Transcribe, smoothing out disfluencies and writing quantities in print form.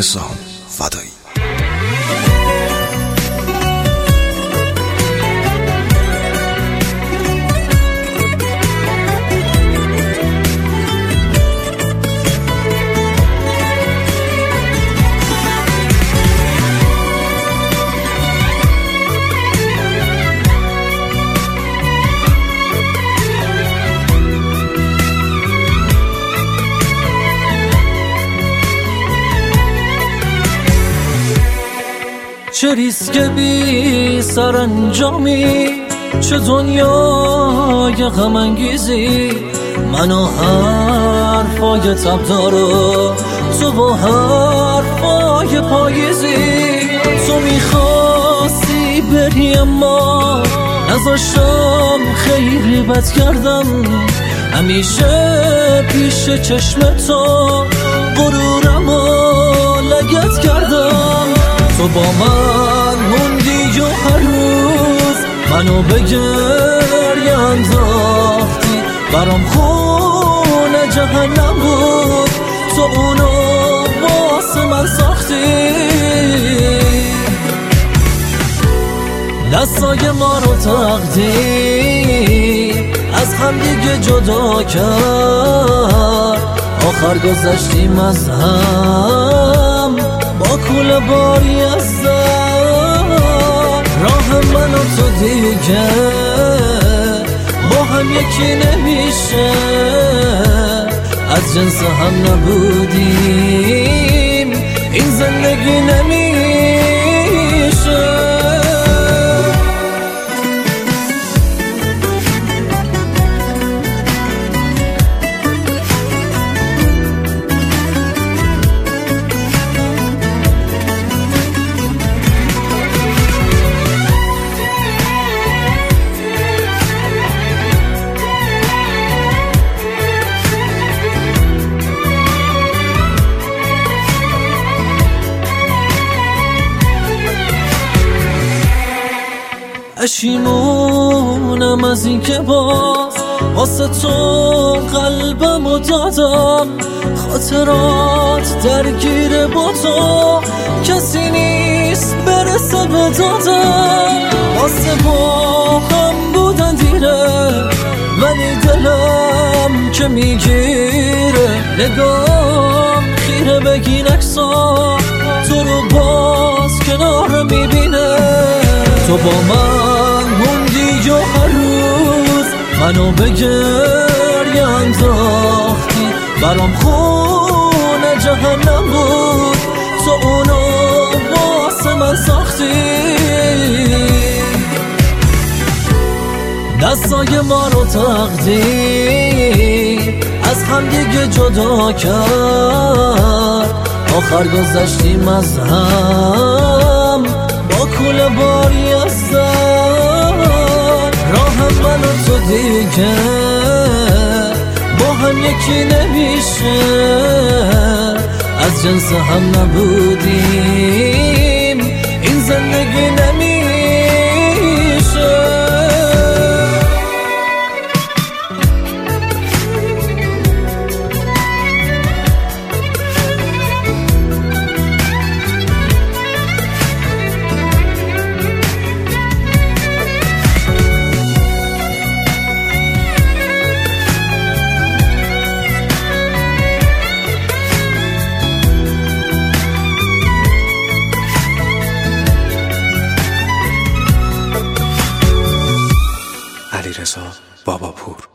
علیرضا فدایی. چه ریسک بی سرانجامی، چه دنیای غم انگیزی، من و حرفای تبدارو، تو با حرفای پاییزی. تو میخواستی بری اما نذاشتم، خیلی بد کردم، همیشه پیش چشم تو غرورمو لگد کردم. تو با من موندی و هر روز منو به گریه انداختی، برام خونه جهنم بود، تو اونو واسه من ساختی. دستای ما رو تقدیر از هم دیگه جدا کرد، آخر گذشتیم از هم با کوله باری از در. راه من و تو دیگه با هم یکی نمیشه، از جنس هم نبودیم این زندگی نمیشه. پشیمونم از این که باز واسه تو قلبمو دادم، خاطرات درگیر با تو کسی نیست برسه به دادم. واسه با هم بودن دیره ولی دلم که میگیره، نگام خیره بگین اکسا تو رو باز کنار میبینه. تو با من موندی و هر روز منو به گریه انداختی، برام خونه جهنم بود، تو اونو واسه من ساختی. دستای ما رو تقدیر از هم دیگه جدا کرد، آخر گذشتیم از هم با کوله باری از در. راه من و تو دیگه با هم یکی نمیشه، از جنس هم نبودیم این زندگی نمیشه. علیرضا باباپور.